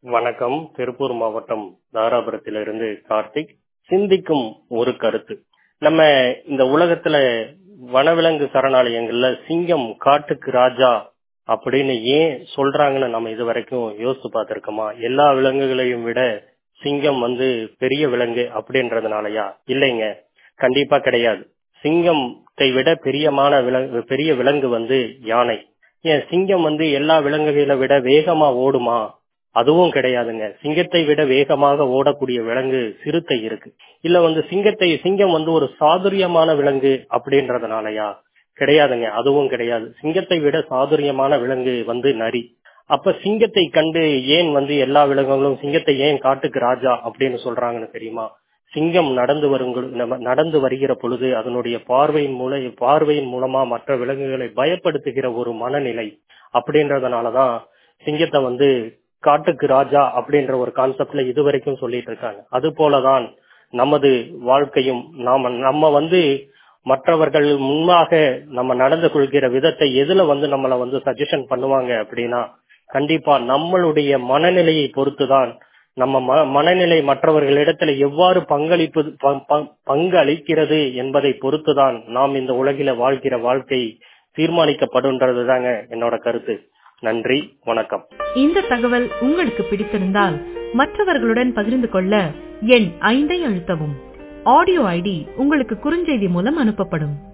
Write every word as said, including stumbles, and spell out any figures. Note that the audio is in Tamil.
வணக்கம். திருப்பூர் மாவட்டம் தாராபுரத்திலிருந்து கார்த்திக். சிந்திக்கும் ஒரு கருத்து. நம்ம இந்த உலகத்துல வனவிலங்கு சரணாலயங்கள்ல சிங்கம் காட்டுக்கு ராஜா அப்படின்னு ஏன் சொல்றாங்கன்னு நம்ம இது வரைக்கும் யோசிச்சு பார்த்திருக்கோமா? எல்லா விலங்குகளையும் விட சிங்கம் வந்து பெரிய விலங்கு அப்படின்றதுனாலயா? இல்லைங்க, கண்டிப்பா கிடையாது. சிங்கத்தை விட பெரியமான விலங்கு பெரிய விலங்கு வந்து யானை. ஏன் சிங்கம் வந்து எல்லா விலங்குகளை விட வேகமா ஓடுமா? அதுவும் கிடையாதுங்க. சிங்கத்தை விட வேகமாக ஓடக்கூடிய விலங்கு சிறுத்தை இருக்கு. இல்ல வந்து சிங்கத்தை சிங்கம் வந்து ஒரு சாதுரியமான விலங்கு அப்படின்றதுனாலயா? கிடையாதுங்க, அதுவும் கிடையாது. சிங்கத்தை விட சாதுரியமான விலங்கு வந்து நரி. அப்ப சிங்கத்தை கண்டு ஏன் வந்து எல்லா விலங்குகளும் சிங்கத்தை ஏன் காட்டுக்கு ராஜா அப்படின்னு சொல்றாங்கன்னு தெரியுமா? சிங்கம் நடந்து வரும் நடந்து வருகிற பொழுது அதனுடைய பார்வையின் மூலம் பார்வையின் மூலமா மற்ற விலங்குகளை பயப்படுத்துகிற ஒரு மனநிலை அப்படின்றதுனாலதான் சிங்கத்தை வந்து காட்டுக்கு ராஜா அப்படின்ற ஒரு கான்செப்ட்ல இது வரைக்கும் சொல்லிட்டு இருக்காங்க. அது போலதான் நமது வாழ்க்கையும். நாம நம்ம வந்து மற்றவர்கள் முன்பாக நம்ம நடந்து கொள்கிற விதத்தை எதுல வந்து நம்மள வந்து சஜஷன் பண்ணுவாங்க அப்படின்னா, கண்டிப்பா நம்மளுடைய மனநிலையை பொறுத்துதான். நம்ம மனநிலை மற்றவர்களிடத்துல எவ்வாறு பங்களிப்பு பங்கு அளிக்கிறது என்பதை பொறுத்துதான் நாம் இந்த உலகில வாழ்கிற வாழ்க்கை தீர்மானிக்கப்படுன்றது தாங்க என்னோட கருத்து. நன்றி, வணக்கம். இந்த தகவல் உங்களுக்கு பிடித்திருந்தால் மற்றவர்களுடன் பகிர்ந்து கொள்ள எண் ஐந்தை அழுத்தவும். ஆடியோ ஐடி உங்களுக்கு குறுஞ்செய்தி மூலம் அனுப்பப்படும்.